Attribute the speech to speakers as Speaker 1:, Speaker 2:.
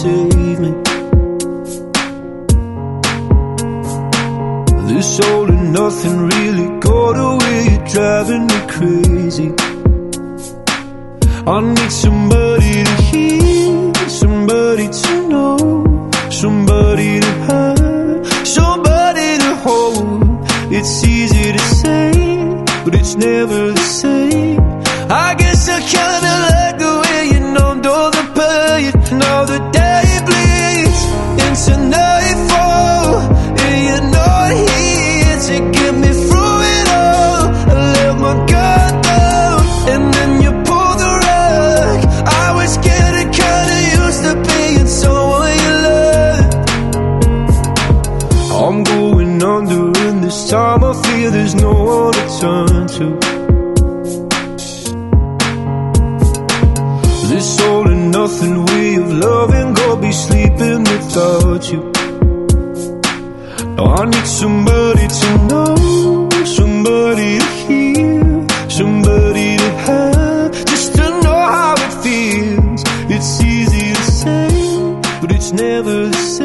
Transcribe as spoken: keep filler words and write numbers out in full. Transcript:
Speaker 1: save me. This all and nothing really got away, you're driving me crazy. I need somebody to hear, somebody to know, somebody to have, somebody to hold. It's easy to say, but it's never the same. I guess I kinda like the way you numbed all the pain. Now the day bleeds into nightfall, and you're not here to get me through it all. I let my guard down, and then you pulled the rug. I was getting kinda used to being someone you loved. I'm going under, and this time I feel there's no one to turn to. This all and nothing way of loving, go be sleeping without you. Now I need somebody to know, somebody to hear, somebody to have, just to know how it feels. It's easy to say, but it's never the same.